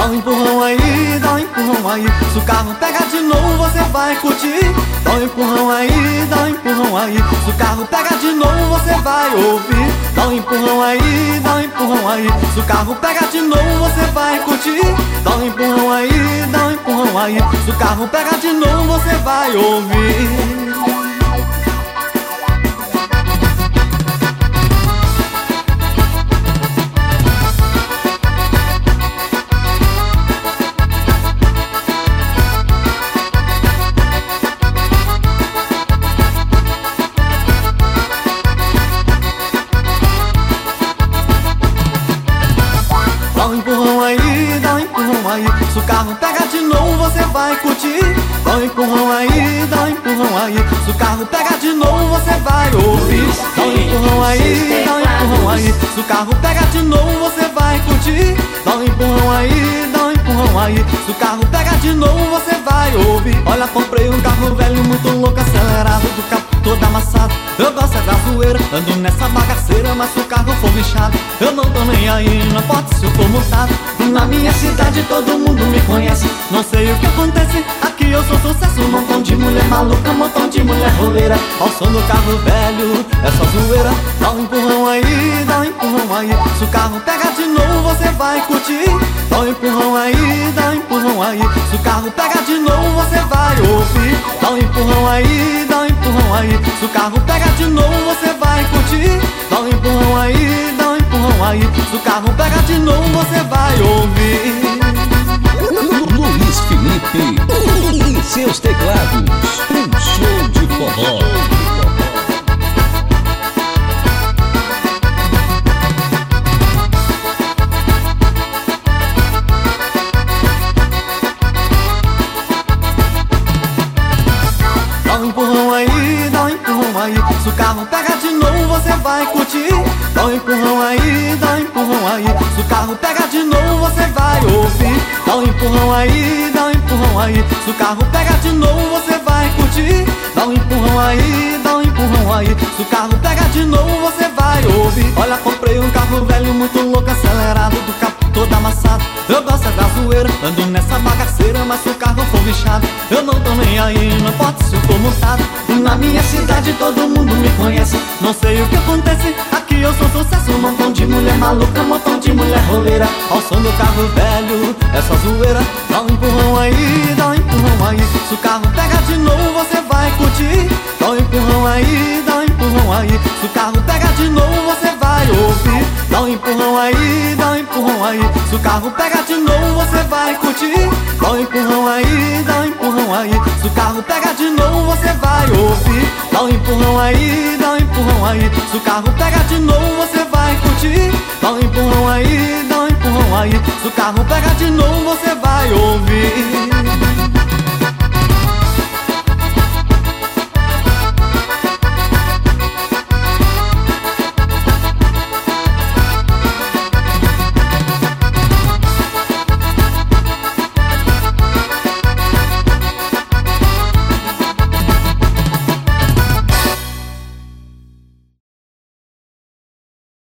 Dá um empurrão aí, dá um empurrão aí. Se o carro pega de novo, você vai curtir. Dá um empurrão aí, dá um empurrão aí. Se o carro pega de novo, você vai ouvir. Dá um empurrão aí, dá um empurrão aí. Se o carro pega de novo, você vai curtir. Dá um empurrão aí, dá um empurrão aí. Se o carro pega de novo, você vai ouvir. Dá um empurrão aí, dá um empurrão aí. Se o carro pega de novo, você vai curtir. Dá um empurrão aí, dá um empurrão aí. Se o carro pega de novo, você vai ouvir. Dá um empurrão aí, dá um empurrão aí. Se o carro pega de novo, você vai curtir. Dá um empurrão aí, dá um empurrão aí. Se o carro pega de novo, você vai ouvir. Olha, comprei um carro velho muito louco, acelerado, do capô todo amassado. Eu gosto é da zoeira, ando nessa bagaceira. Mas se o carro for bichado, eu não tô nem aí, não importa se eu for multado. Na minha cidade todo mundo me conhece. Não sei o que acontece, aqui eu sou sucesso. Um montão de mulher maluca, um montão de mulher roleira. Ao som do carro velho, é só zoeira. Dá um empurrão aí, dá um empurrão aí. Se o carro pega de novo, você vai curtir. Dá um empurrão aí, dá um empurrão aí. Se o carro pega de novo, você vai ouvir. Dá um empurrão aí, dá um empurrão aí. Se o carro pega de novo, você vai curtir. Dá um empurrão aí, dá um empurrão aí. Se o carro pega de novo, você vai ouvir. Luiz Felipe e seus teclados, um show de forró. Dá um empurrão aí, dá um empurrão aí. Se o carro pega de novo, você vai curtir. Dá um empurrão aí, dá um empurrão aí. Se o carro pega de novo, você vai ouvir. Dá um empurrão aí, dá um empurrão aí. Se o carro pega de novo, você vai curtir. Dá um empurrão aí, dá um empurrão aí. Se o carro pega de novo, você vai ouvir. Olha, comprei um carro velho muito louco, acelerado, do capô todo amassado. Eu gosto é da zoeira, ando nessa bagaceira. Mas se o carro for bichado, eu não tô nem aí, não importa se eu for multado. Na minha cidade todo mundo me conhece. Não sei o que acontece, aqui eu sou sucesso. Um montão de mulher maluca, um montão de mulher roleira. Ao som do carro velho, é só zoeira. Dá um empurrão aí, dá um empurrão aí. Se o carro pega de novo, você vai curtir. Dá um empurrão aí, dá um empurrão aí. Se o carro pega de novo, você vai ouvir. Dá um empurrão aí, dá um empurrão aí. Se o carro pega de novo, você vai curtir. Dá um empurrão aí, dá um empurrão aí. Se o carro pega de novo, você vai ouvir. Dá um empurrão aí, dá um empurrão aí. Se o carro pega de novo, você vai curtir. Dá um empurrão aí, dá um empurrão aí. Se o carro pega de novo, você vai ouvir.